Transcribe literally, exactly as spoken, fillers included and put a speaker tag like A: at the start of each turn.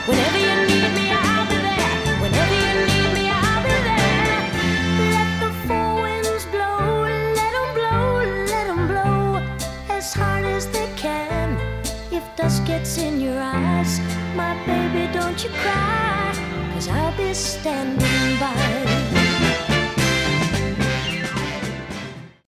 A: Whenever you need me, I'll be there. Whenever you need me, I'll be there. Let the four winds blow, let 'em blow, let 'em blow as hard as they can. If dust gets in your eyes, my baby, don't you cry, 'cause I'll be standing by.